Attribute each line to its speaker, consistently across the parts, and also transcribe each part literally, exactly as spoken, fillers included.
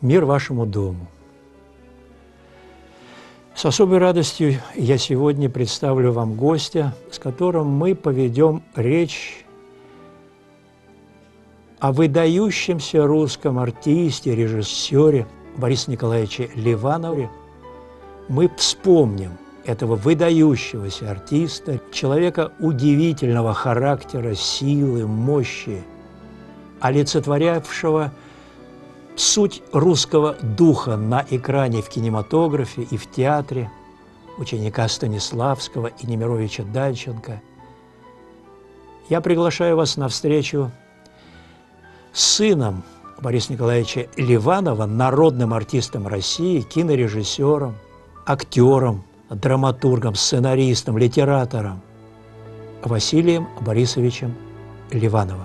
Speaker 1: Мир вашему дому. С особой радостью я сегодня представлю вам гостя, с которым мы поведем речь о выдающемся русском артисте, режиссере Борисе Николаевиче Ливанове. Мы вспомним этого выдающегося артиста, человека удивительного характера, силы, мощи, олицетворявшего суть русского духа на экране, в кинематографе и в театре, ученика Станиславского и Немировича Дальченко. Я приглашаю вас на встречу с сыном Бориса Николаевича Ливанова, народным артистом России, кинорежиссером, актером, драматургом, сценаристом, литератором Василием Борисовичем Ливановым.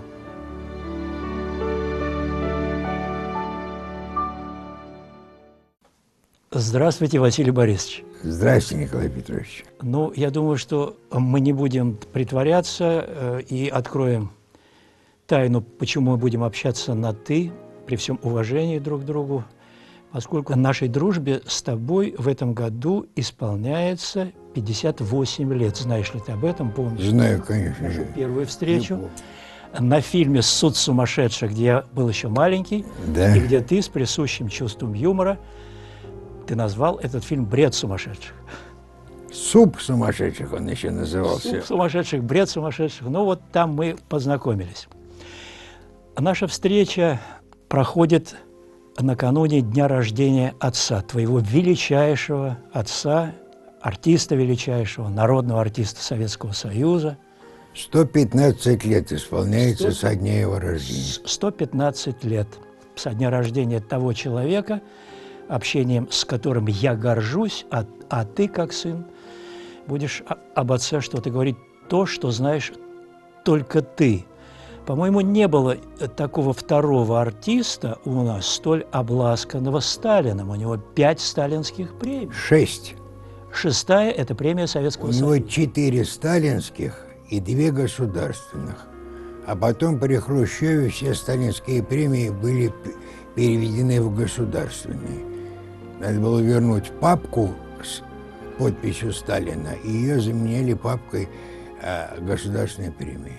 Speaker 1: Здравствуйте, Василий Борисович.
Speaker 2: Здравствуйте, Николай Петрович.
Speaker 1: Ну, я думаю, что мы не будем притворяться э, и откроем тайну, почему мы будем общаться на «ты», при всем уважении друг к другу, поскольку нашей дружбе с тобой в этом году исполняется пятьдесят восемь лет. Знаешь ли ты об этом? Помнишь?
Speaker 2: Знаю, конечно.
Speaker 1: Нашу первую встречу на фильме «Суд сумасшедших», где я был еще маленький,
Speaker 2: да.
Speaker 1: И где ты с присущим чувством юмора ты назвал этот фильм «Бред сумасшедших».
Speaker 2: «Суп сумасшедших» он еще назывался.
Speaker 1: «Суп сумасшедших», «Бред сумасшедших». Ну вот там мы познакомились. Наша встреча проходит накануне дня рождения отца, твоего величайшего отца, артиста величайшего, народного артиста Советского Союза.
Speaker 2: сто пятнадцать лет исполняется сто... со дня его рождения.
Speaker 1: сто пятнадцать лет со дня рождения того человека, общением с которым я горжусь, а, а ты, как сын, будешь об отце что-то говорить, то, что знаешь только ты. По-моему, не было такого второго артиста у нас, столь обласканного Сталином. У него пять сталинских премий.
Speaker 2: Шесть.
Speaker 1: Шестая – это премия Советского Союза.
Speaker 2: У него четыре сталинских и две государственных. А потом при Хрущеве все сталинские премии были переведены в государственные. Надо было вернуть папку с подписью Сталина, и ее заменяли папкой э, государственной премии.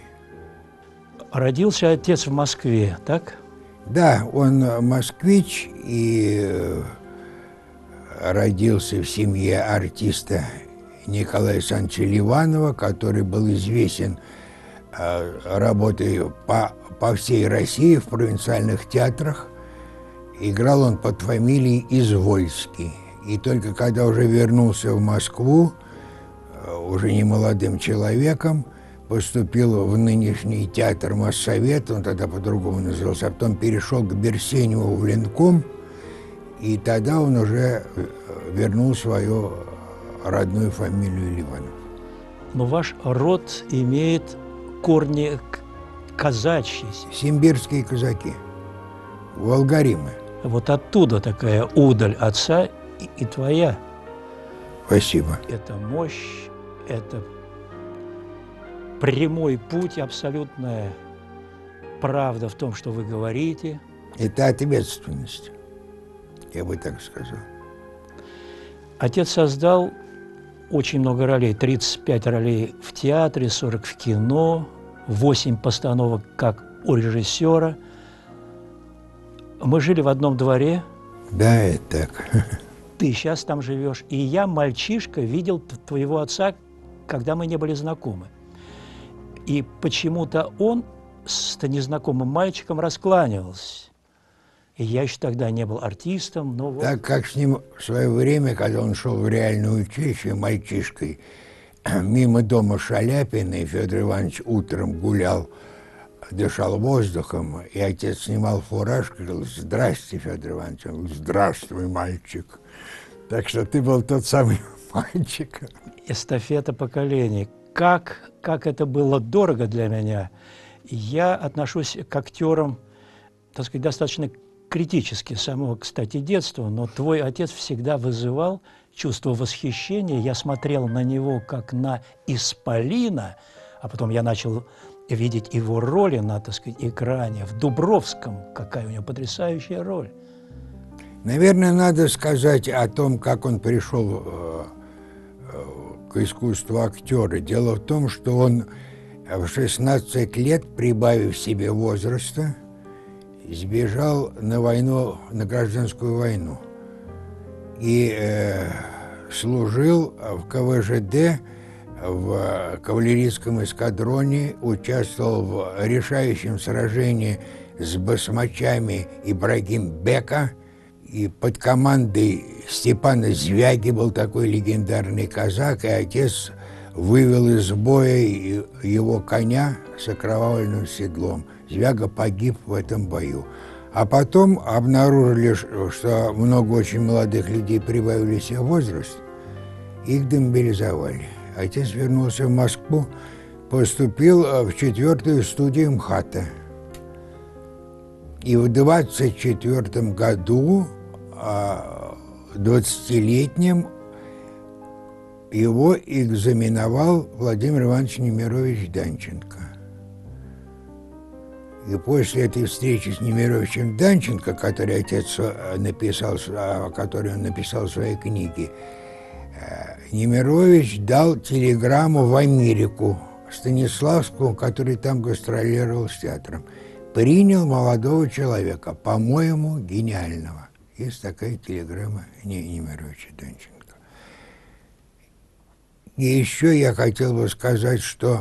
Speaker 1: Родился отец в Москве, так?
Speaker 2: Да, он москвич и э, родился в семье артиста Николая Александровича Ливанова, который был известен э, работой по, по всей России в провинциальных театрах. Играл он под фамилией Извольский. И только когда уже вернулся в Москву, уже не молодым человеком, поступил в нынешний театр Моссовет, он тогда по-другому назывался, а потом перешел к Берсеневу в Ленком, и тогда он уже вернул свою родную фамилию Ливанов.
Speaker 1: Но ваш род имеет корни казачьи.
Speaker 2: Симбирские казаки, волгаримы.
Speaker 1: Вот оттуда такая удаль отца и, и твоя.
Speaker 2: Спасибо.
Speaker 1: Это мощь, это прямой путь, абсолютная правда в том, что вы говорите.
Speaker 2: Это ответственность, я бы так сказал.
Speaker 1: Отец создал очень много ролей, тридцать пять ролей в театре, сорок в кино, восемь постановок как у режиссера. Мы жили в одном дворе.
Speaker 2: Да, это так.
Speaker 1: Ты сейчас там живешь. И я, мальчишка, видел твоего отца, когда мы не были знакомы. И почему-то он с незнакомым мальчиком раскланивался. И я еще тогда не был артистом, но вот...
Speaker 2: Так как с ним в свое время, когда он шел в реальное училище мальчишкой, мимо дома Шаляпина, Федор Иванович утром гулял, дышал воздухом, и отец снимал фуражку и говорил: «Здрасте, Федор Иванович». Он говорил: «Здравствуй, мальчик». Так что ты был тот самый мальчик.
Speaker 1: Эстафета поколений. Как, как это было дорого для меня. Я отношусь к актерам, так сказать, достаточно критически с самого, кстати, детства, но твой отец всегда вызывал чувство восхищения. Я смотрел на него как на исполина, а потом я начал видеть его роли на, так сказать, экране, в Дубровском, какая у него потрясающая роль.
Speaker 2: Наверное, надо сказать о том, как он пришел э, э, к искусству актера. Дело в том, что он в шестнадцать лет, прибавив себе возраста, сбежал на войну, на гражданскую войну. И э, служил в ка вэ жэ дэ, в кавалерийском эскадроне, участвовал в решающем сражении с басмачами Ибрагим-бека. И под командой Степана Звяги, был такой легендарный казак, и отец вывел из боя его коня с окровавленным седлом. Звяга погиб в этом бою. А потом обнаружили, что много очень молодых людей прибавили себе возраст, их демобилизовали. Отец вернулся в Москву, поступил в четвертую студию МХАТа. И в двадцать четвертом году, двадцатилетним, его экзаменовал Владимир Иванович Немирович Данченко. И после этой встречи с Немировичем Данченко, который отец написал, который он написал в своей книге, Немирович дал телеграмму в Америку Станиславскому, который там гастролировал с театром. Принял молодого человека, по-моему, гениального. Есть такая телеграмма Немировича Данченко. И еще я хотел бы сказать, что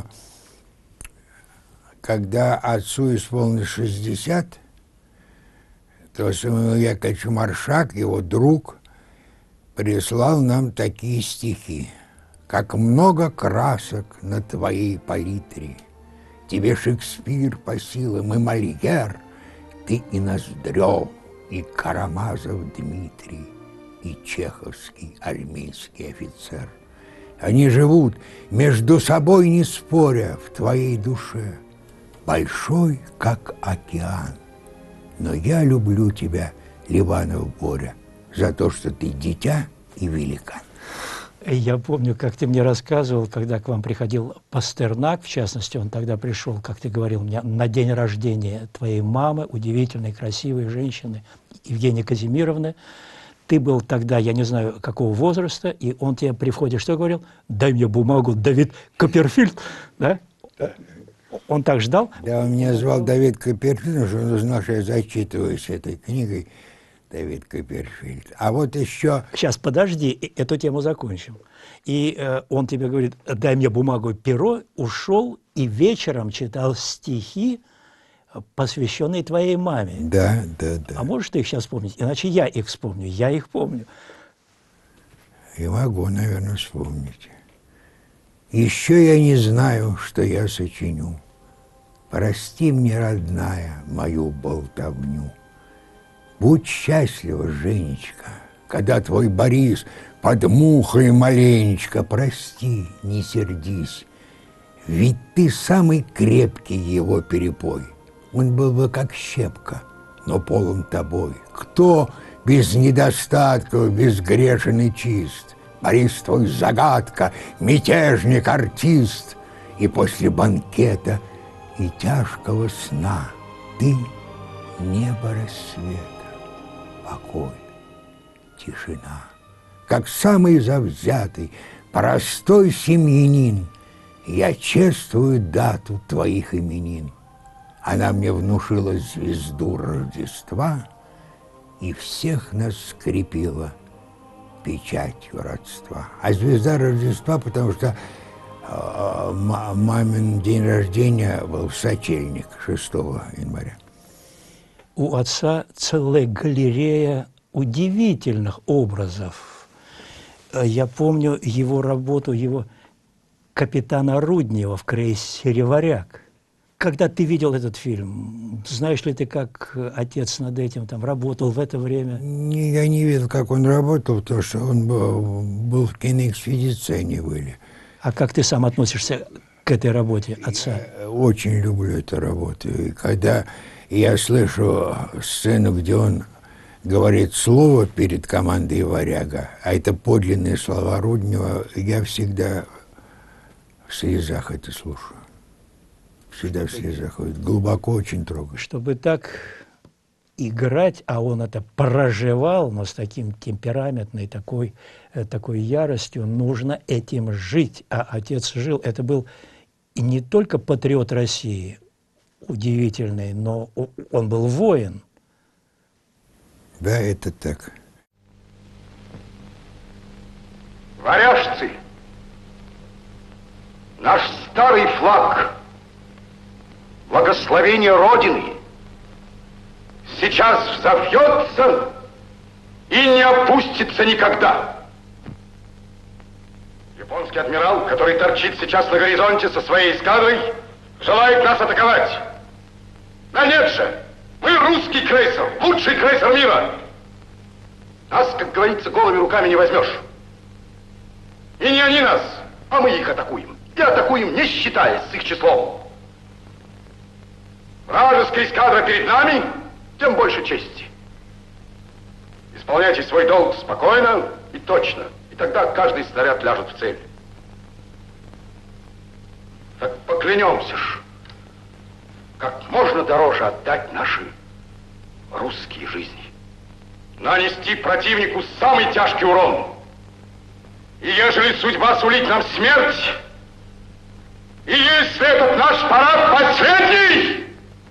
Speaker 2: когда отцу исполнилось шестьдесят, то Самуил Яковлевич Маршак, его друг, прислал нам такие стихи. «Как много красок на твоей палитре, тебе Шекспир по силам и Мольер, ты и Ноздрев, и Карамазов Дмитрий, и чеховский армейский офицер. Они живут между собой, не споря, в твоей душе, большой, как океан. Но я люблю тебя, Ливанов Боря, за то, что ты дитя и великан».
Speaker 1: Я помню, как ты мне рассказывал, когда к вам приходил Пастернак, в частности, он тогда пришел, как ты говорил мне, на день рождения твоей мамы, удивительной, красивой женщины, Евгении Казимировны. Ты был тогда, я не знаю, какого возраста, и он тебе при входе что говорил? «Дай мне бумагу, Давид Копперфильд». Да? Он так ждал?
Speaker 2: Да, он меня звал Давид Копперфильд, потому что он узнал, что я зачитываюсь этой книгой. Давид Копперфильд. А вот еще...
Speaker 1: Сейчас, подожди, эту тему закончим. И э, он тебе говорит: дай мне бумагу и перо, ушел и вечером читал стихи, посвященные твоей маме.
Speaker 2: Да, да, да.
Speaker 1: А можешь ты их сейчас вспомнить? Иначе я их вспомню. Я их помню.
Speaker 2: И могу, наверное, вспомнить. Еще я не знаю, что я сочиню. Прости мне, родная, мою болтовню. Будь счастлива, Женечка, когда твой Борис под мухой маленечко. Прости, не сердись, ведь ты самый крепкий его перепой. Он был бы как щепка, но полон тобой. Кто без недостатков, безгрешен и чист? Борис твой загадка, мятежник, артист. И после банкета и тяжкого сна ты небо рассвета, покой, тишина. Как самый завзятый, простой семьянин, я чествую дату твоих именин. Она мне внушила звезду Рождества и всех нас скрепила печатью родства. А звезда Рождества, потому что э, мамин день рождения был в сочельник, шестого января.
Speaker 1: У отца целая галерея удивительных образов. Я помню его работу, его капитана Руднева в крейсере «Варяг». Когда ты видел этот фильм, знаешь ли ты, как отец над этим там работал в это время?
Speaker 2: Я не видел, как он работал, потому что он был, был в киноэкспедиции, они были.
Speaker 1: А как ты сам относишься к этой работе отца?
Speaker 2: Я очень люблю эту работу. И когда я слышу сцену, где он говорит слово перед командой «Варяга», а это подлинные слова Руднева, я всегда в слезах это слушаю. Всегда в слезах. Глубоко очень трогает.
Speaker 1: Чтобы так играть, а он это проживал, но с таким темпераментной, такой, такой яростью, нужно этим жить. А отец жил. Это был и не только патриот России, удивительный, но он был воин.
Speaker 2: Да, это так.
Speaker 3: Варяжцы, наш старый флаг, благословение Родины, сейчас взовьется и не опустится никогда. Японский адмирал, который торчит сейчас на горизонте со своей эскадрой, желает нас атаковать. Да нет же! Мы русский крейсер, лучший крейсер мира. Нас, как говорится, голыми руками не возьмешь. И не они нас, а мы их атакуем. И атакуем, не считаясь с их числом. Вражеская эскадра перед нами, тем больше чести. Исполняйте свой долг спокойно и точно. И тогда каждый снаряд ляжет в цель. Так поклянемся ж, как можно дороже отдать наши русские жизни. Нанести противнику самый тяжкий урон. И ежели судьба сулит нам смерть, и если этот наш парад последний,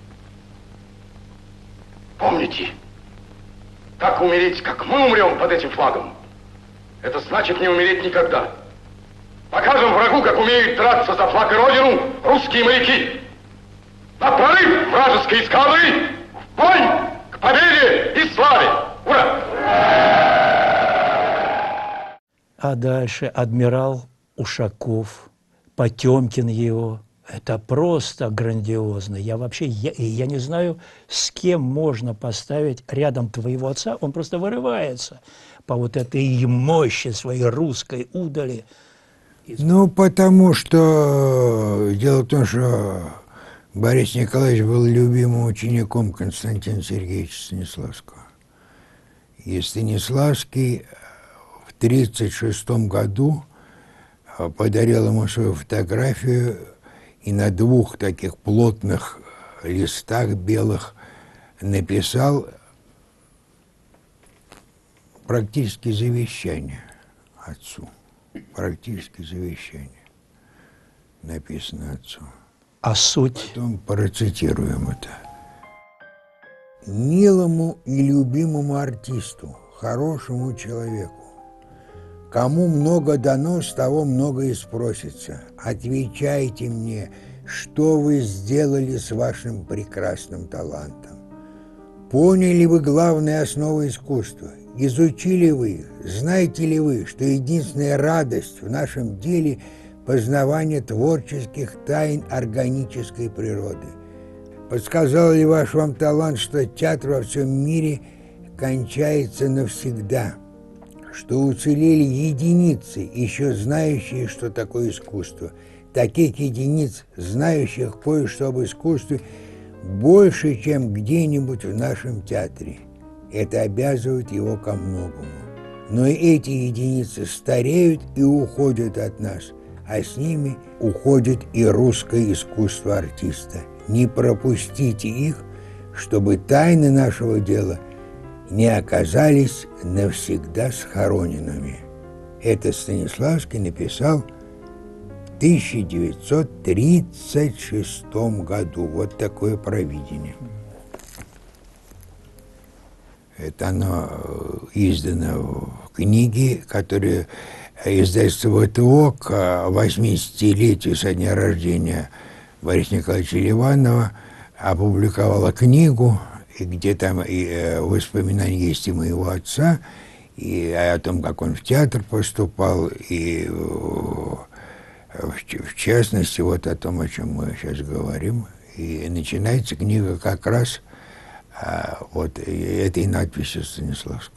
Speaker 3: помните, как умереть, как мы умрем под этим флагом, это значит не умереть никогда. Покажем врагу, как умеют драться за флаг и родину русские моряки. На прорыв вражеской эскадры, в бой, к победе и славе! Ура!
Speaker 1: А дальше адмирал Ушаков, Потемкин его. Это просто грандиозно. Я вообще, я, я не знаю, с кем можно поставить рядом твоего отца. Он просто вырывается по вот этой мощи своей русской удали.
Speaker 2: Ну, потому что дело в том, что Борис Николаевич был любимым учеником Константина Сергеевича Станиславского. И Станиславский в тридцать шестом году подарил ему свою фотографию, и на двух таких плотных листах белых написал практически завещание отцу. Практически завещание написано отцу.
Speaker 1: А суть?
Speaker 2: Потом процитируем это. «Милому и любимому артисту, хорошему человеку, кому много дано, с того много и спросится. Отвечайте мне, что вы сделали с вашим прекрасным талантом. Поняли вы главные основы искусства? Изучили вы их? Знаете ли вы, что единственная радость в нашем деле – познавание творческих тайн органической природы? Подсказал ли ваш вам талант, что театр во всем мире кончается навсегда? Что уцелели единицы, еще знающие, что такое искусство. Таких единиц, знающих кое-что об искусстве, больше, чем где-нибудь в нашем театре. Это обязывает его ко многому. Но и эти единицы стареют и уходят от нас, а с ними уходит и русское искусство артиста. Не пропустите их, чтобы тайны нашего дела не оказались навсегда схороненными. Это Станиславский написал в тысяча девятьсот тридцать шестом году. Вот такое провидение. Это оно издано в книге, которая издательство ВТО к восьмидесятилетию со дня рождения Бориса Николаевича Ливанова опубликовала книгу, и где там и воспоминания есть и моего отца, и о том, как он в театр поступал, и в, в частности вот о том, о чем мы сейчас говорим. И начинается книга как раз вот этой надписью Станиславского.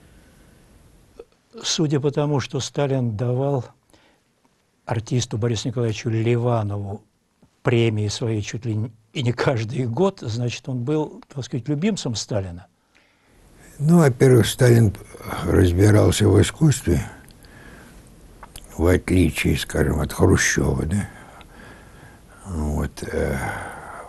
Speaker 1: Судя по тому, что Сталин давал артисту Борису Николаевичу Ливанову премии свои чуть ли и не каждый год, значит, он был, так сказать, любимцем Сталина?
Speaker 2: Ну, во-первых, Сталин разбирался в искусстве, в отличие, скажем, от Хрущева, да? Вот.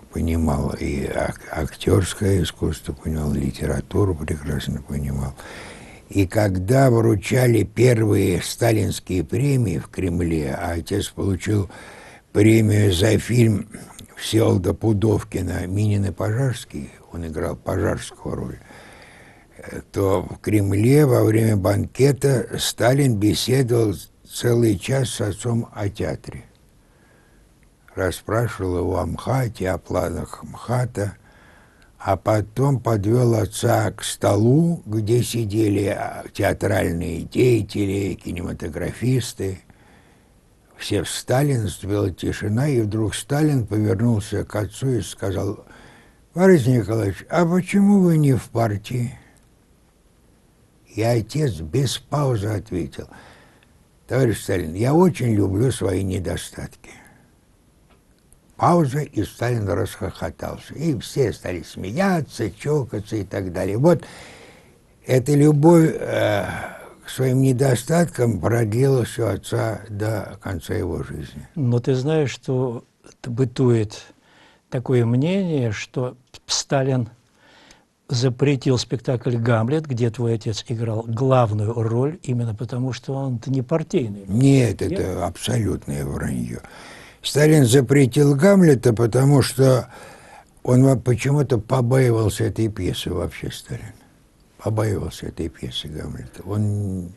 Speaker 2: понимал и ак актерское искусство, понимал, литературу прекрасно понимал. И когда вручали первые сталинские премии в Кремле, а отец получил премию за фильм Всеволода Пудовкина «Минин и Пожарский», он играл Пожарского роль, то в Кремле во время банкета Сталин беседовал целый час с отцом о театре. Расспрашивал его о МХАТе, о планах МХАТа, а потом подвел отца к столу, где сидели театральные деятели, кинематографисты. Все встали, наступила тишина, и вдруг Сталин повернулся к отцу и сказал: «Борис Николаевич, а почему вы не в партии?» И отец без паузы ответил: «Товарищ Сталин, я очень люблю свои недостатки». Пауза, и Сталин расхохотался. И все стали смеяться, чокаться и так далее. Вот эта любовь э, к своим недостаткам продлилась у отца до конца его жизни.
Speaker 1: Но ты знаешь, что бытует такое мнение, что Сталин запретил спектакль «Гамлет», где твой отец играл главную роль, именно потому, что он не партийный.
Speaker 2: Нет, это Нет? абсолютное вранье. Сталин запретил «Гамлета», потому что он почему-то побаивался этой пьесы вообще, Сталин. Побаивался этой пьесы «Гамлета». Он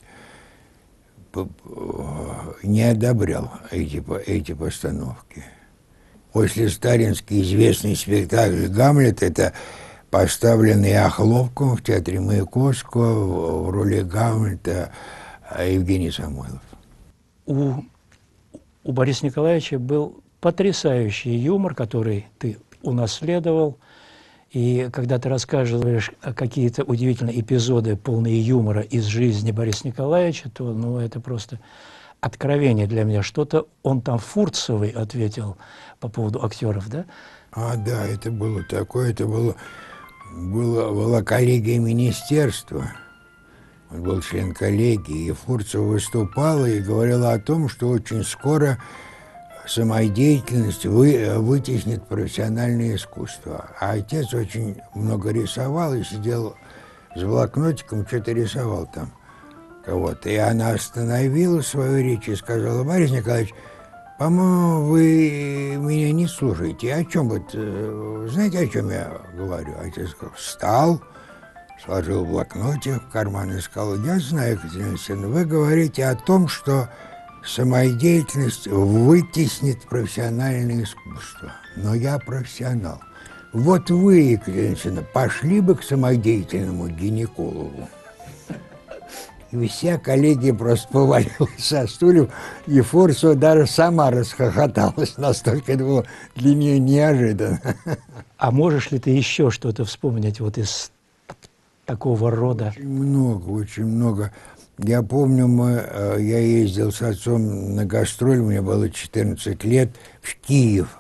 Speaker 2: не одобрял эти, эти постановки. После сталинский известный спектакль «Гамлет» — это поставленный Охлопком в театре Маяковского в роли Гамлета Евгений Самойлов.
Speaker 1: У У Бориса Николаевича был потрясающий юмор, который ты унаследовал. И когда ты рассказываешь какие-то удивительные эпизоды, полные юмора из жизни Бориса Николаевича, то ну, это просто откровение для меня. Что-то он там Фурцевой ответил по поводу актеров, да?
Speaker 2: А, да, это было такое, это было, было, была коллегия министерства. Он был член коллегии, и Фурцева выступала и говорила о том, что очень скоро самодеятельность вы, вытеснит профессиональное искусство. А отец очень много рисовал и сидел с блокнотиком, что-то рисовал там кого-то. И она остановила свою речь и сказала: «Борис Николаевич, по-моему, вы меня не слушаете. О чем вот, знаете, о чем я говорю?» Отец сказал, встал, сложил блокнотик в карман и сказал: «Я знаю, Екатерина Алексеевна, вы говорите о том, что самодеятельность вытеснит профессиональное искусство. Но я профессионал. Вот вы, Екатерина Алексеевна, пошли бы к самодеятельному гинекологу». И вся коллегия просто повалилась со стульев, и Фурцева даже сама расхохоталась, настолько это было для нее неожиданно.
Speaker 1: А можешь ли ты еще что-то вспомнить вот из такого рода?
Speaker 2: Очень много, очень много. Я помню, мы, я ездил с отцом на гастроль, мне было четырнадцать лет, в Киев.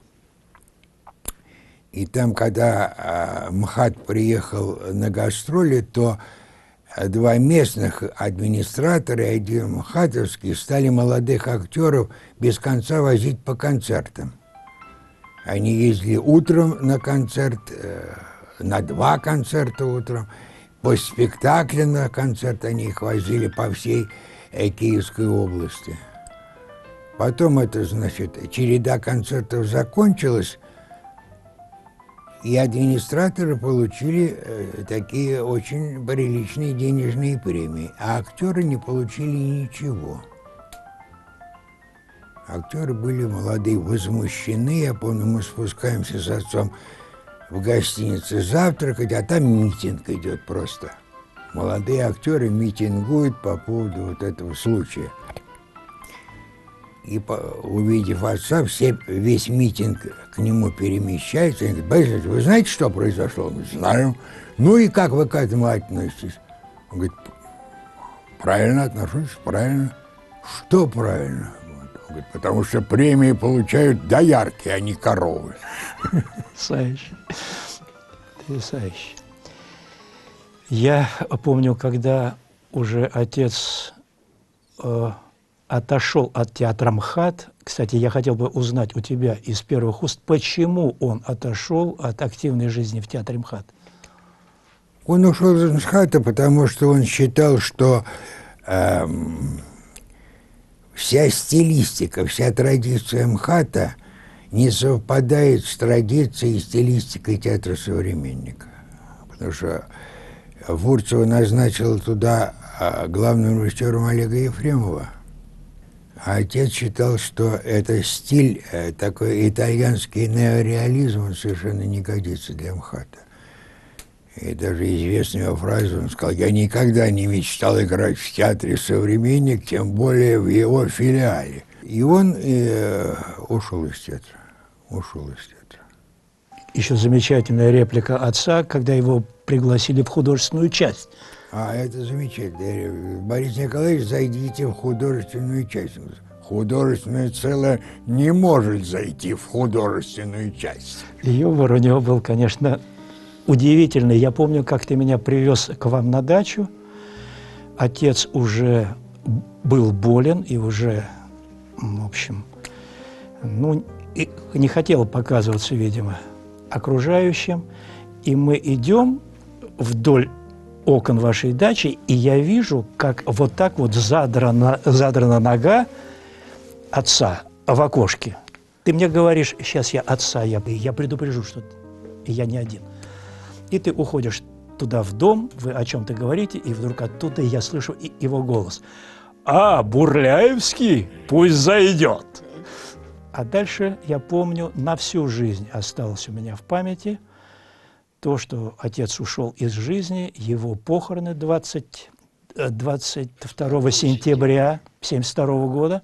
Speaker 2: И там, когда МХАТ приехал на гастроли, то два местных администратора и один МХАТовский стали молодых актеров без конца возить по концертам. Они ездили утром на концерт, на два концерта утром. После спектакля на концерт они их возили по всей Киевской области. Потом это, значит, череда концертов закончилась, и администраторы получили э, такие очень приличные денежные премии, а актеры не получили ничего. Актеры были молодые, возмущены. Я помню, мы спускаемся с отцом в гостинице завтракать, а там митинг идет просто. Молодые актеры митингуют по поводу вот этого случая. И, по, увидев отца, все, весь митинг к нему перемещается. И говорит: «Борис Ильич, вы знаете, что произошло?» Он говорит: «Знаю». «Ну и как вы к этому относитесь?» Он говорит: «Правильно отношусь, правильно». «Что правильно?» Он говорит: «Потому что премии получают доярки, а не коровы».
Speaker 1: Потрясающе. Потрясающе. Я помню, когда уже отец э, отошел от театра МХАТ. Кстати, я хотел бы узнать у тебя из первых уст, почему он отошел от активной жизни в театре МХАТ?
Speaker 2: Он ушел из МХАТа, потому что он считал, что эм, вся стилистика, вся традиция МХАТа не совпадает с традицией и стилистикой театра «Современника». Потому что Фурцева назначила туда главным режиссером Олега Ефремова. А отец считал, что это стиль, такой итальянский неореализм, он совершенно не годится для МХАТа. И даже известная его фраза, он сказал: «Я никогда не мечтал играть в театре «Современник», тем более в его филиале». И он э, ушел из театра. Ушел из театра.
Speaker 1: Еще замечательная реплика отца, когда его пригласили в художественную часть.
Speaker 2: А, это замечательно. Борис Николаевич, зайдите в художественную часть. Художественная целая не может зайти в художественную часть.
Speaker 1: Юмор у него был, конечно, удивительный. Я помню, как ты меня привез к вам на дачу. Отец уже был болен и уже, в общем, ну, и не хотел показываться, видимо, окружающим. И мы идем вдоль окон вашей дачи, и я вижу, как вот так вот задрана, задрана нога отца в окошке. Ты мне говоришь: сейчас я отца, я, я предупрежу, что я не один. И ты уходишь туда в дом, вы о чем-то говорите, и вдруг оттуда я слышу его голос: «А, Бурляевский, пусть зайдет!» А дальше, я помню, на всю жизнь осталось у меня в памяти то, что отец ушел из жизни, его похороны двадцать, двадцать второго сентября семьдесят второго года.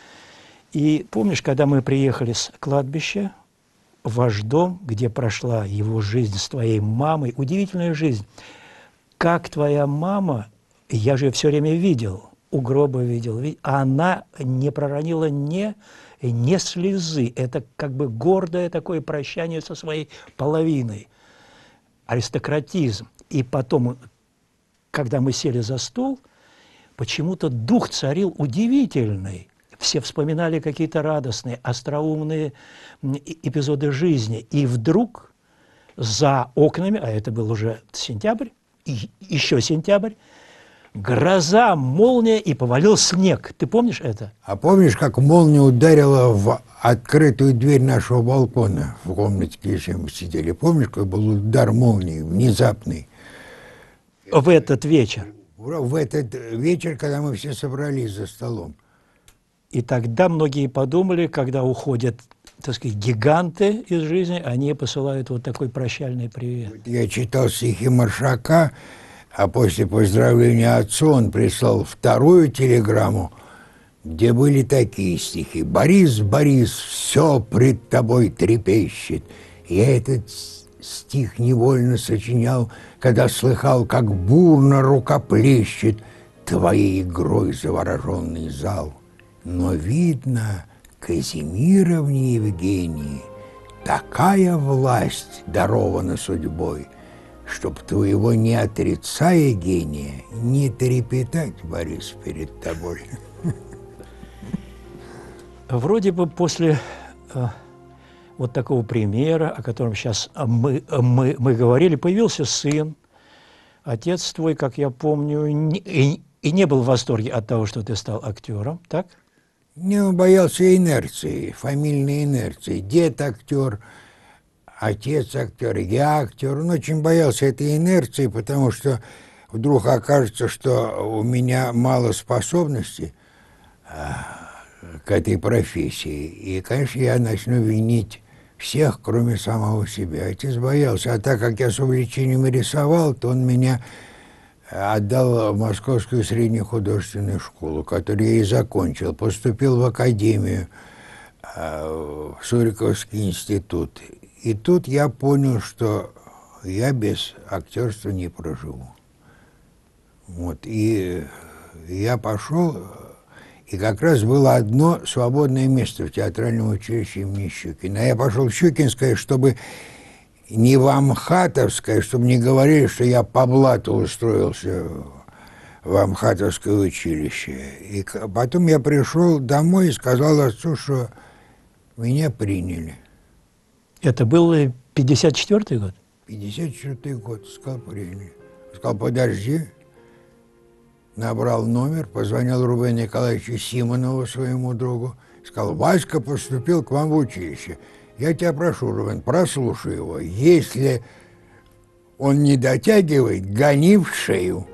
Speaker 1: И помнишь, когда мы приехали с кладбища, ваш дом, где прошла его жизнь с твоей мамой, удивительная жизнь. Как твоя мама, я же ее все время видел, у гроба видел, а она не проронила ни, ни слезы. Это как бы гордое такое прощание со своей половиной. Аристократизм. И потом, когда мы сели за стол, почему-то дух царил удивительный. Все вспоминали какие-то радостные, остроумные эпизоды жизни. И вдруг за окнами, а это был уже сентябрь, и еще сентябрь, гроза, молния, и повалил снег. Ты помнишь это?
Speaker 2: А помнишь, как молния ударила в открытую дверь нашего балкона в комнате, где мы сидели? Помнишь, какой был удар молнии, внезапный?
Speaker 1: В этот вечер.
Speaker 2: В этот вечер, когда мы все собрались за столом.
Speaker 1: И тогда многие подумали, когда уходят, так сказать, гиганты из жизни, они посылают вот такой прощальный привет.
Speaker 2: Я читал стихи Маршака, а после поздравления отцу он прислал вторую телеграмму, где были такие стихи: «Борис, Борис, все пред тобой трепещет». Я этот стих невольно сочинял, когда слыхал, как бурно рукоплещет твоей игрой завороженный зал. Но видно, Казимировне Евгении такая власть дарована судьбой, чтоб твоего не отрицая гения, не трепетать, Борис, перед тобой.
Speaker 1: Вроде бы после э, вот такого примера, о котором сейчас мы, мы, мы говорили, появился сын. Отец твой, как я помню, не, и, и не был в восторге от того, что ты стал актером, так?
Speaker 2: Не, он боялся инерции, фамильной инерции. Дед актер, отец актер, я актер. Он очень боялся этой инерции, потому что вдруг окажется, что у меня мало способностей к этой профессии. И, конечно, я начну винить всех, кроме самого себя. Отец боялся. А так как я с увлечением рисовал, то он меня отдал в Московскую среднюю художественную школу, которую я и закончил. Поступил в академию, в Суриковский институт. И тут я понял, что я без актерства не проживу. Вот. И я пошел, и как раз было одно свободное место в театральном училище имени Щукина. Я пошел в Щукинское, чтобы не в Амхатовское, чтобы не говорили, что я по блату устроился в Амхатовское училище. И потом я пришел домой и сказал отцу, что меня приняли.
Speaker 1: Это был пятьдесят четвёртый год?
Speaker 2: пятьдесят четвёртый год, сказал, приняли. Сказал, подожди. Набрал номер, позвонил Рубену Николаевичу Симонову, своему другу. Сказал, Васька поступил к вам в училище. Я тебя прошу, Рубен, прослушай его. Если он не дотягивает, гони в шею.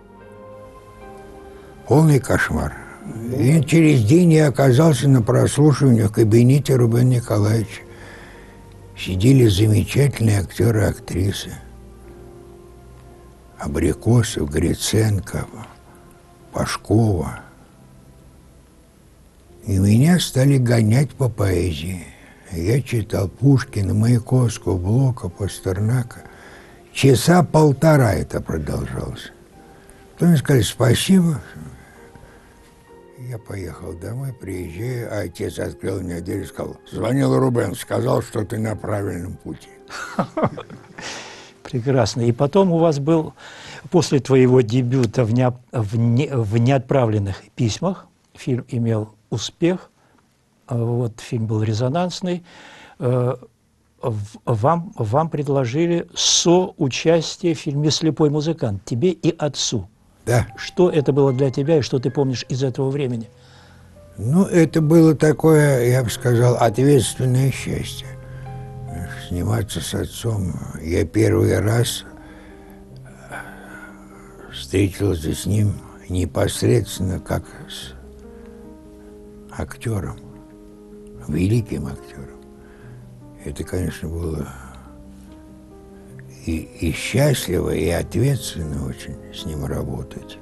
Speaker 2: Полный кошмар. И через день я оказался на прослушивании в кабинете Рубена Николаевича. Сидели замечательные актеры и актрисы. Абрикосов, Гриценко, Пашкова. И меня стали гонять по поэзии. Я читал Пушкина, Маяковского, Блока, Пастернака. Часа полтора это продолжалось. Потом мне сказали спасибо. Я поехал домой, приезжаю, а отец открыл мне дверь и сказал, звонил Рубен, сказал, что ты на правильном пути.
Speaker 1: Прекрасно. И потом у вас был, после твоего дебюта в, не, в, не, в неотправленных письмах, фильм имел успех, вот фильм был резонансный, вам, вам предложили соучастие в фильме «Слепой музыкант», тебе и отцу.
Speaker 2: Да.
Speaker 1: Что это было для тебя и что ты помнишь из этого времени?
Speaker 2: Ну, это было такое, я бы сказал, ответственное счастье. Сниматься с отцом. Я первый раз встретился с ним непосредственно как с актером, великим актером. Это, конечно, было и, и счастливо, и ответственно очень с ним работать.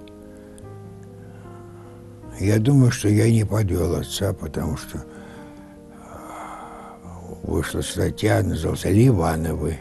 Speaker 2: Я думаю, что я не подвел отца, потому что вышла статья, назывался «Ливановы»,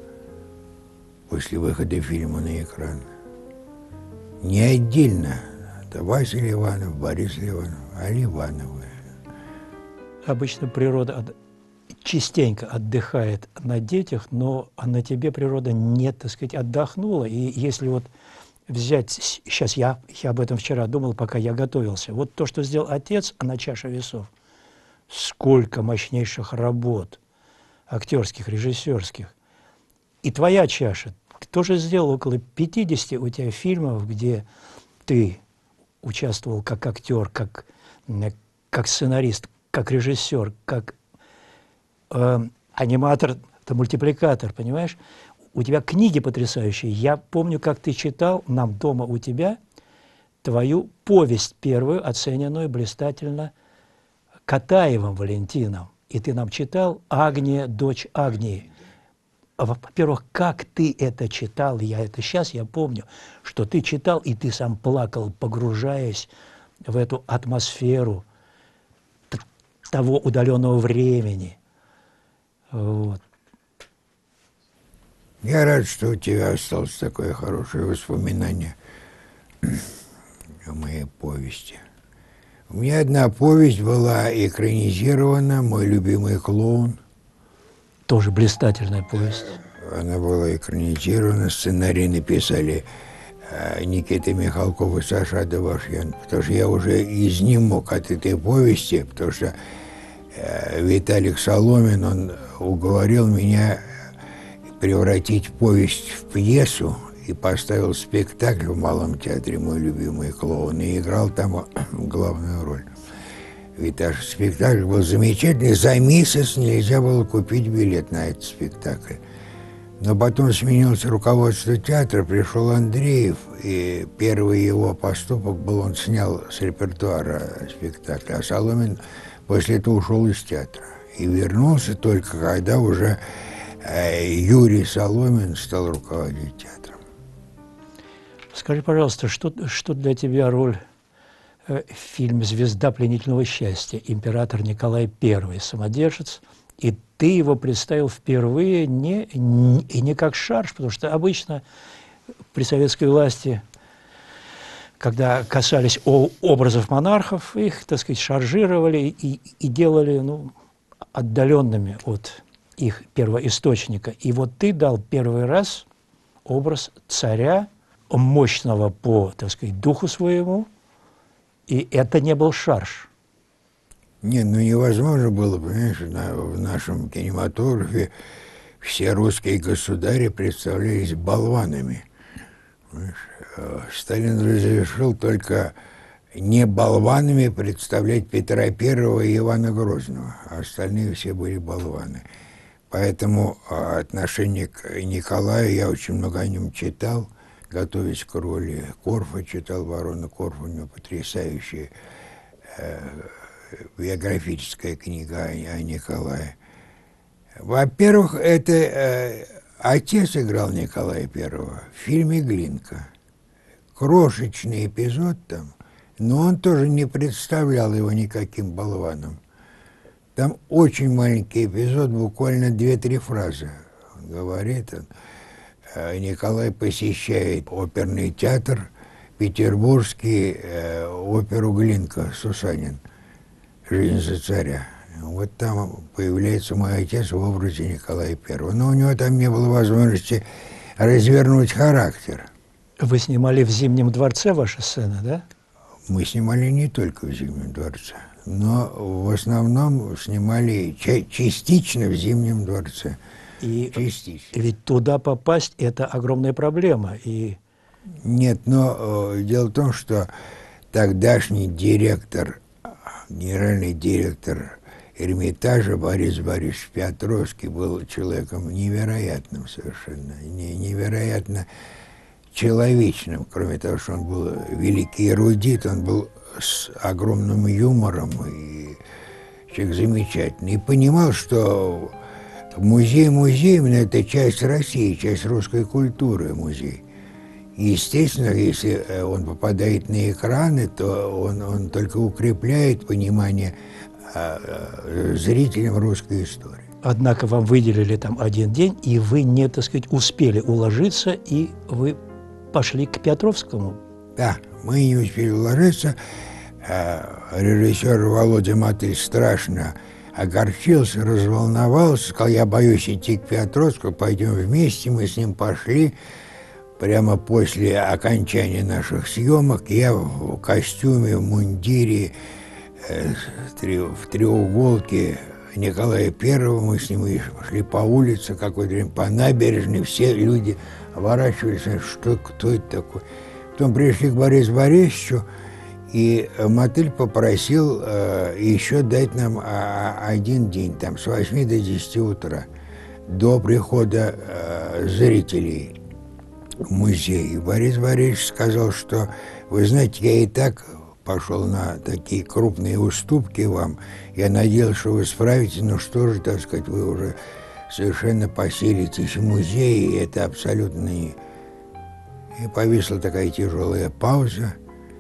Speaker 2: после выхода фильма на экран. Не отдельно. Это Вася Ливанов, Борис Ливанов, а Ливановы.
Speaker 1: Обычно природа частенько отдыхает на детях, но на тебе природа не, так сказать, отдохнула. И если вот взять, сейчас я, я об этом вчера думал, пока я готовился, вот то, что сделал отец на чаше весов, сколько мощнейших работ, актерских, режиссерских. И твоя чаша, ты тоже сделал около пятидесяти у тебя фильмов, где ты участвовал как актер, как, как сценарист, как режиссер, как э, аниматор, это мультипликатор, понимаешь? У тебя книги потрясающие. Я помню, как ты читал нам дома у тебя твою повесть первую, оцененную блистательно Катаевым Валентином. И ты нам читал «Агния, дочь Агнии». Во-первых, как ты это читал? Я это сейчас я помню, что ты читал, и ты сам плакал, погружаясь в эту атмосферу того удаленного времени. Вот.
Speaker 2: Я рад, что у тебя осталось такое хорошее воспоминание о моей повести. У меня одна повесть была экранизирована, «Мой любимый клоун».
Speaker 1: Тоже блистательная повесть.
Speaker 2: Она была экранизирована, сценарий написали Никита Михалков и Саша Адавашьян, потому что я уже изнемог от этой повести, потому что Виталик Соломин, он уговорил меня превратить повесть в пьесу и поставил спектакль в Малом театре «Мой любимый клоун» и играл там главную роль. Ведь наш спектакль был замечательный, за месяц нельзя было купить билет на этот спектакль. Но потом сменилось руководство театра, пришел Андреев, и первый его поступок был, он снял с репертуара спектакля, а Соломин после этого ушел из театра. И вернулся только, когда уже Юрий Соломин стал руководить театром.
Speaker 1: Скажи, пожалуйста, что, что для тебя роль э, в фильме «Звезда пленительного счастья», император Николай Первый, самодержец, и ты его представил впервые не, не, не как шарж, потому что обычно при советской власти, когда касались о, образов монархов, их, так сказать, шаржировали и, и делали, ну, отдаленными от их первоисточника. И вот ты дал первый раз образ царя мощного по, так сказать, духу своему, и это не был шарж.
Speaker 2: Нет, ну невозможно было, понимаешь, на, в нашем кинематографе все русские государи представлялись болванами. Понимаешь? Сталин разрешил только не болванами представлять Петра Первого и Ивана Грозного, а остальные все были болваны. Поэтому отношение к Николаю, я очень много о нем читал, готовясь к роли Корфа, читал Барона Корфа, у него потрясающая э, биографическая книга о, о Николае. Во-первых, это э, отец играл Николая Первого в фильме «Глинка». Крошечный эпизод там, но он тоже не представлял его никаким болваном. Там очень маленький эпизод, буквально две-три фразы. Он говорит, он, Николай посещает оперный театр, петербургский, э, оперу «Глинка» Сусанин, «Жизнь за царя». Вот там появляется мой отец в образе Николая Первого. Но у него там не было возможности развернуть характер.
Speaker 1: Вы снимали в Зимнем дворце ваши сцены, да?
Speaker 2: Мы снимали не только в Зимнем дворце, но в основном снимали ча частично в Зимнем дворце.
Speaker 1: И
Speaker 2: частично.
Speaker 1: Ведь туда попасть – это огромная проблема. И...
Speaker 2: Нет, но э, дело в том, что тогдашний директор, генеральный директор Эрмитажа Борис Борисович Петровский был человеком невероятным совершенно, не, невероятно человечным, кроме того, что он был великий эрудит, он был с огромным юмором и человек замечательный. И понимал, что музей музеем, это часть России, часть русской культуры музей. И, естественно, если он попадает на экраны, то он, он только укрепляет понимание а, зрителям русской истории.
Speaker 1: Однако вам выделили там один день, и вы не, так сказать, успели уложиться, и вы пошли к Петровскому.
Speaker 2: Да, мы не успели уложиться. Режиссер Володя Мотыль страшно огорчился, разволновался, сказал, я боюсь идти к Петровскому, пойдем вместе. Мы с ним пошли. Прямо после окончания наших съемок я в костюме, в мундире, в треуголке Николая Первого, мы с ним шли по улице, какое-то время по набережной, все люди оборачивались, что, кто это такой. Потом пришли к Борису Борисовичу, и Мотыль попросил э, еще дать нам а, один день, там, с восьми до десяти утра, до прихода э, зрителей в музей. И Борис Борисович сказал, что, вы знаете, я и так пошел на такие крупные уступки вам, я надеялся, что вы справитесь, но что же, так сказать, вы уже совершенно поселитесь в музее, и это абсолютно не... И повисла такая тяжелая пауза,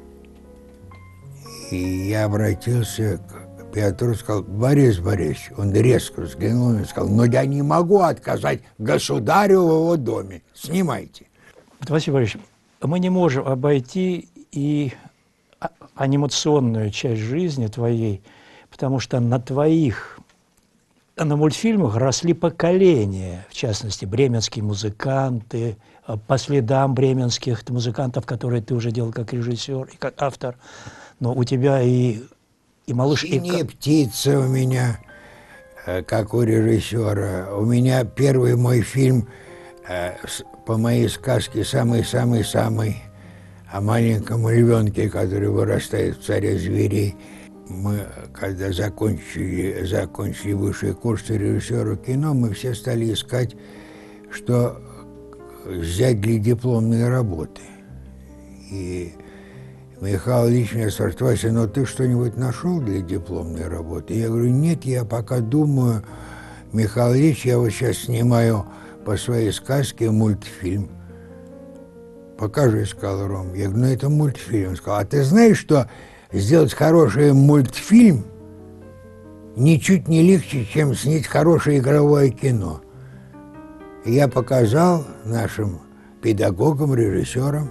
Speaker 2: и я обратился к Петру, сказал, Борис Борисович, он резко взглянул и сказал, но я не могу отказать государю в его доме, снимайте.
Speaker 1: Василий Борисович, мы не можем обойти и анимационную часть жизни твоей, потому что на твоих, на мультфильмах росли поколения, в частности, бременские музыканты, по следам бременских музыкантов, которые ты уже делал как режиссер и как автор. Но у тебя и, и малыш...
Speaker 2: «Синяя
Speaker 1: и...
Speaker 2: птица» у меня, как у режиссера. У меня первый мой фильм по моей сказке самый-самый-самый о маленьком львенке, который вырастает в царе зверей. Мы, когда закончили, закончили высший курс режиссера кино, мы все стали искать, что взять для дипломной работы. И Михаил Ильич мне спрашивает, Вася, ну ты что-нибудь нашел для дипломной работы? Я говорю, нет, я пока думаю, Михаил Ильич, я вот сейчас снимаю по своей сказке мультфильм. Покажи, сказал Ром. Я говорю, ну это мультфильм. Он сказал, а ты знаешь, что сделать хороший мультфильм ничуть не легче, чем снять хорошее игровое кино. И я показал нашим педагогам, режиссерам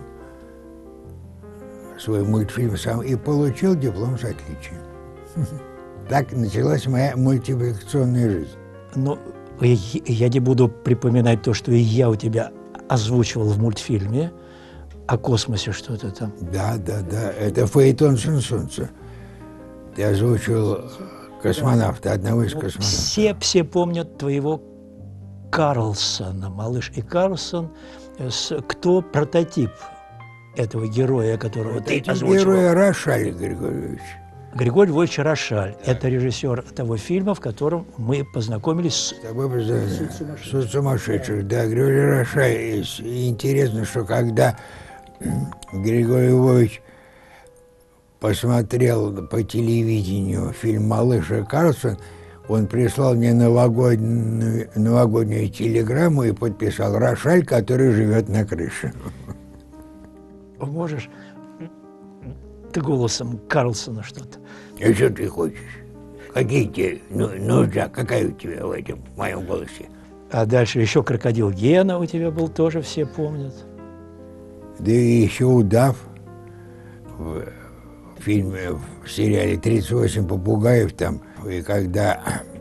Speaker 2: свой мультфильм сам и получил диплом с отличием. Так началась моя мультипликационная жизнь.
Speaker 1: Но я не буду припоминать то, что и я у тебя озвучивал в мультфильме. о космосе что-то там.
Speaker 2: Да, да, да. Это фаэтон «Сын солнца». Ты озвучил космонавта, одного из космонавтов.
Speaker 1: Все, все помнят твоего Карлсона, «Малыш и Карлсон». Кто прототип этого героя, которого
Speaker 2: прототип
Speaker 1: ты озвучивал?
Speaker 2: Героя Рошаль Григорьевич.
Speaker 1: Григорий Львович Рошаль. Да. Это режиссер того фильма, в котором мы познакомились с...
Speaker 2: С тобой познакомились. Суд сумасшедших. Да, Григорий Рошаль. И интересно, что когда Григорий Львович посмотрел по телевидению фильм «Малыш и Карлсон», он прислал мне новогоднюю, новогоднюю телеграмму и подписал «Рошаль, который живет на крыше».
Speaker 1: Можешь ты голосом Карлсона что-то?
Speaker 2: А что ты хочешь? Какие тебе ну, нужда? Какая у тебя в этом в моем голосе?
Speaker 1: А дальше еще «Крокодил Гена» у тебя был, тоже все помнят.
Speaker 2: Да и еще «Удав» в фильме, в сериале «тридцать восемь попугаев» там. И когда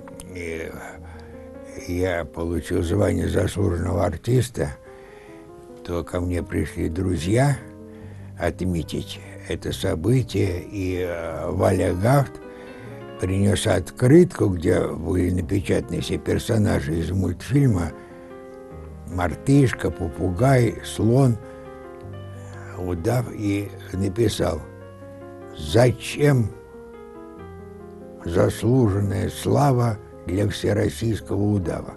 Speaker 2: я получил звание заслуженного артиста, то ко мне пришли друзья отметить это событие, и Валя Гафт принес открытку, где были напечатаны все персонажи из мультфильма: мартышка, попугай, слон, удав, и написал: «Зачем заслуженная слава для всероссийского удава?»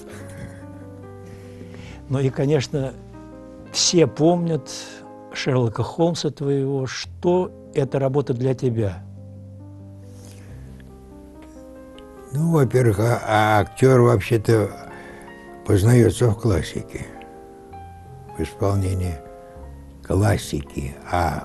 Speaker 1: Ну и, конечно, все помнят Шерлока Холмса твоего. Что эта работа для тебя?
Speaker 2: Ну, во-первых, а, а актер вообще-то познается в классике, в исполнении классики, а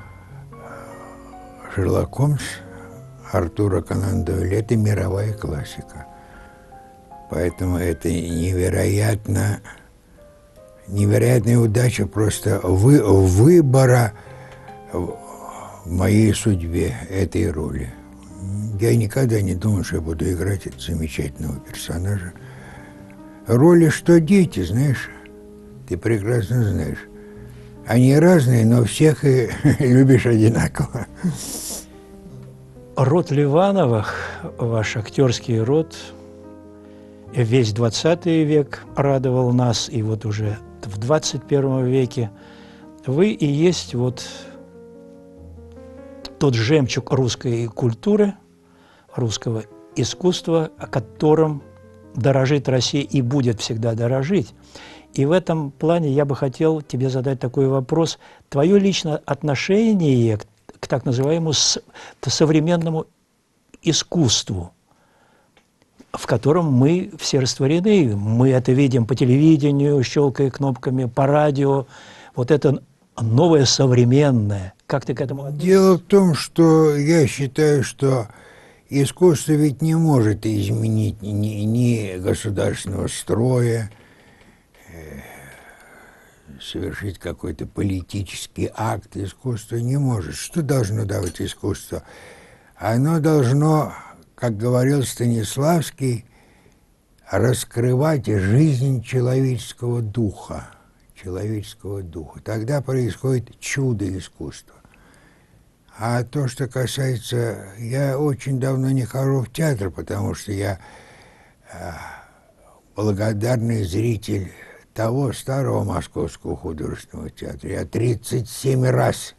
Speaker 2: Шерлок Холмс Артура Конан Дойля — это мировая классика. Поэтому это невероятно, невероятная удача просто вы, выбора в моей судьбе этой роли. Я никогда не думал, что я буду играть этого замечательного персонажа. Роли, что дети, знаешь, ты прекрасно знаешь. Они разные, но всех и любишь одинаково.
Speaker 1: Род Ливановых, ваш актерский род, весь двадцатый век радовал нас, и вот уже в двадцать первом веке вы и есть вот тот жемчуг русской культуры, русского искусства, о котором дорожит Россия и будет всегда дорожить. И в этом плане я бы хотел тебе задать такой вопрос. Твое личное отношение к, к так называемому с, к современному искусству, в котором мы все растворены. Мы это видим по телевидению, щелкая кнопками, по радио. Вот это новое современное. Как ты к этому относишься?
Speaker 2: Дело в том, что я считаю, что искусство ведь не может изменить ни, ни государственного строя, э, совершить какой-то политический акт. Искусство не может. Что должно давать искусство? Оно должно, как говорил Станиславский, раскрывать жизнь человеческого духа. Человеческого духа. Тогда происходит чудо искусства. А то, что касается... Я очень давно не хожу в театр, потому что я э, благодарный зритель того старого Московского художественного театра. Я тридцать семь раз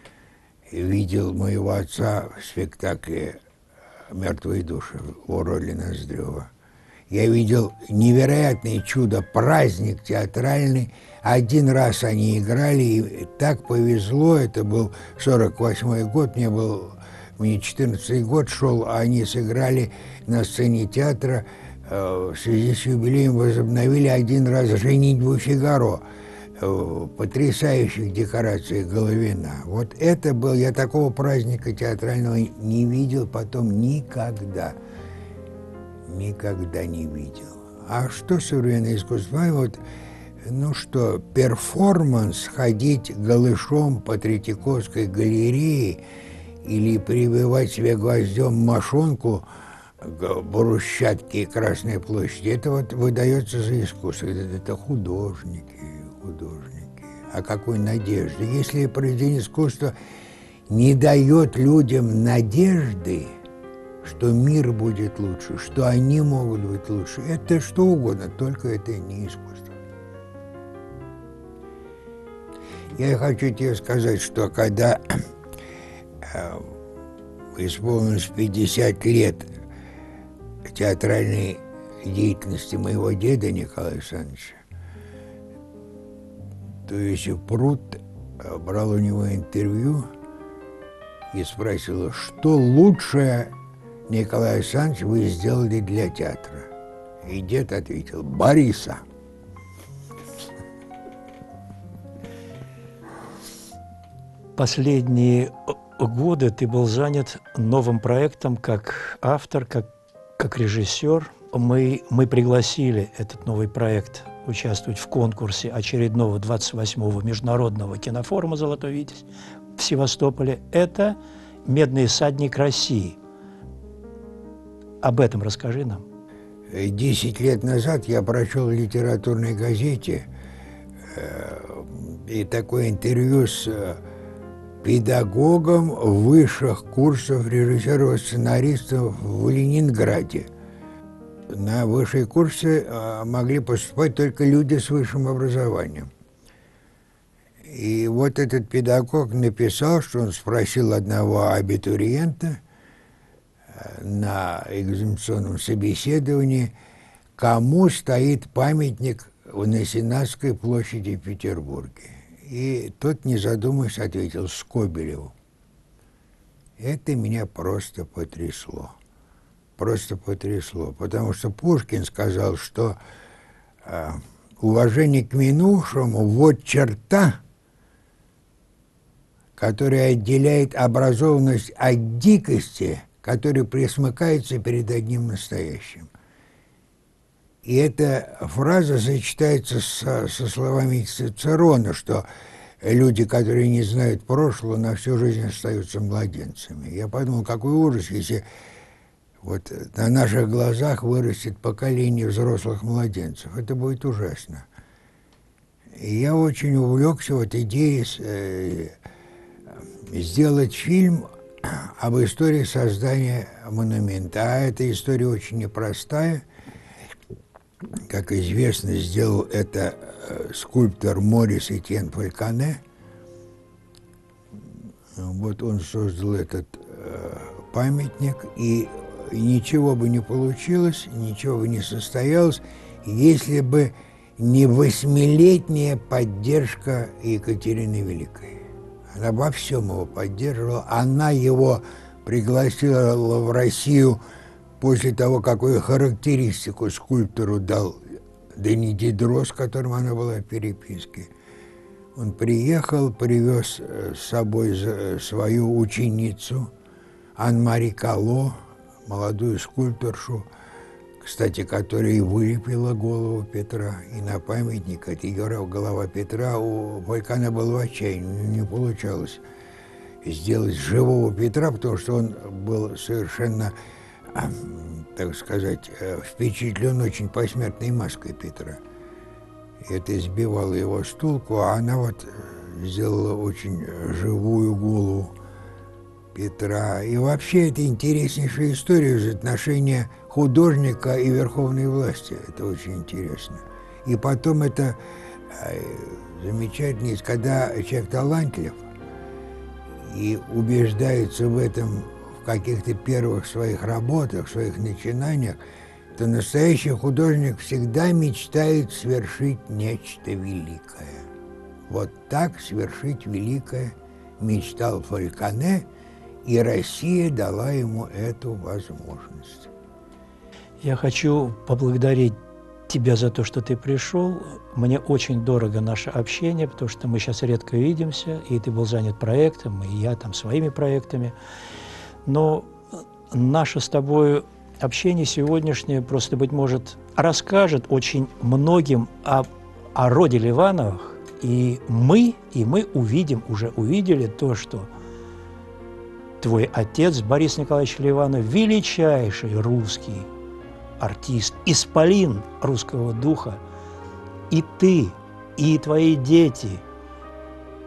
Speaker 2: видел моего отца в спектакле «Мертвые души» у Роли Ноздрева. Я видел невероятное чудо, праздник театральный. Один раз они играли, и так повезло. Это был сорок восьмой год, мне был, мне четырнадцатый год шел, а они сыграли на сцене театра. В связи с юбилеем возобновили один раз «Женитьбу Фигаро». В потрясающих декорациях Головина. Вот это был, я такого праздника театрального не видел потом никогда. Никогда не видел. А что современное искусство? Вот, ну что, перформанс, ходить голышом по Третьяковской галерее или прибивать себе гвоздем мошонку к брусчатке Красной площади, это вот выдается за искусство. Это, это художники, художники. О какой надежде? Если произведение искусства не дает людям надежды, что мир будет лучше, что они могут быть лучше, это что угодно, только это не искусство. Я хочу тебе сказать, что когда э, исполнилось пятьдесят лет театральной деятельности моего деда Николая Александровича, то Иосиф Прут брал у него интервью и спросил, что лучшее, Николай Александрович, вы сделали для театра? И дед ответил: Бориса.
Speaker 1: Последние годы ты был занят новым проектом как автор, как, как режиссер. Мы, мы пригласили этот новый проект участвовать в конкурсе очередного двадцать восьмого международного кинофорума «Золотой Витязь» в Севастополе. Это «Медный всадник России». Об этом расскажи нам.
Speaker 2: Десять лет назад я прочел в литературной газете э, и такое интервью с э, педагогом высших курсов режиссеров-сценаристов в Ленинграде. На высшие курсы э, могли поступать только люди с высшим образованием. И вот этот педагог написал, что он спросил одного абитуриента на экзаменационном собеседовании, кому стоит памятник на Сенатской площади в Петербурге. И тот, не задумываясь, ответил: Скобелеву. Это меня просто потрясло. Просто потрясло. Потому что Пушкин сказал, что э, уважение к минувшему – вот черта, которая отделяет образованность от дикости, который пресмыкается перед одним настоящим. И эта фраза сочетается со, со словами Цицерона, что люди, которые не знают прошлого, на всю жизнь остаются младенцами. Я подумал, какой ужас, если вот на наших глазах вырастет поколение взрослых младенцев. Это будет ужасно. И я очень увлекся вот идеей э, сделать фильм об истории создания монумента. А эта история очень непростая. Как известно, сделал это скульптор Морис Этьен Фальконе. Вот он создал этот памятник, и ничего бы не получилось, ничего бы не состоялось, если бы не восьмилетняя поддержка Екатерины Великой. Она во всем его поддерживала. Она его пригласила в Россию после того, какую характеристику скульптору дал Дени Дидро, с которым она была в переписке. Он приехал, привез с собой свою ученицу Ан-Мари Кало, молодую скульпторшу, кстати, которая и вылепила голову Петра. И на памятник, это голова Петра, у Фальконе был в отчаянии, не получалось сделать живого Петра, потому что он был совершенно, так сказать, впечатлен очень посмертной маской Петра. Это сбивало его с толку, а она вот сделала очень живую голову Петра. И вообще это интереснейшая история из отношения художника и верховной власти. Это очень интересно. И потом это замечательно, когда человек талантлив и убеждается в этом в каких-то первых своих работах, в своих начинаниях, то настоящий художник всегда мечтает свершить нечто великое. Вот так свершить великое мечтал Фальконе, и Россия дала ему эту возможность.
Speaker 1: Я хочу поблагодарить тебя за то, что ты пришел. Мне очень дорого наше общение, потому что мы сейчас редко видимся, и ты был занят проектом, и я там своими проектами. Но наше с тобой общение сегодняшнее просто, быть может, расскажет очень многим о, о роде Ливановых, и мы, и мы увидим, уже увидели то, что твой отец Борис Николаевич Ливанов – величайший русский артист, исполин русского духа, и ты, и твои дети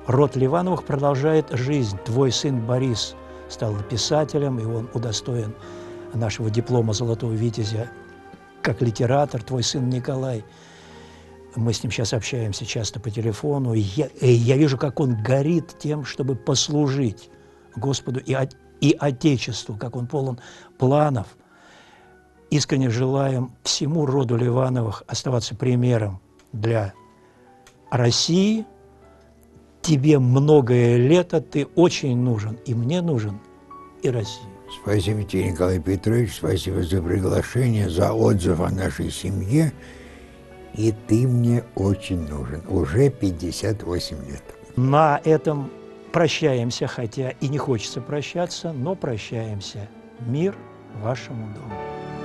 Speaker 1: род Ливановых продолжает жизнь. Твой сын Борис стал писателем, и он удостоен нашего диплома «Золотого витязя» как литератор. Твой сын Николай, мы с ним сейчас общаемся часто по телефону, и я, и я вижу, как он горит тем, чтобы послужить Господу и, от, и Отечеству, как он полон планов. Искренне желаем всему роду Ливановых оставаться примером для России. Тебе многое лето, ты очень нужен, и мне нужен, и России.
Speaker 2: Спасибо тебе, Николай Петрович, спасибо за приглашение, за отзыв о нашей семье. И ты мне очень нужен. Уже пятьдесят восемь лет.
Speaker 1: На этом прощаемся, хотя и не хочется прощаться, но прощаемся. Мир вашему дому.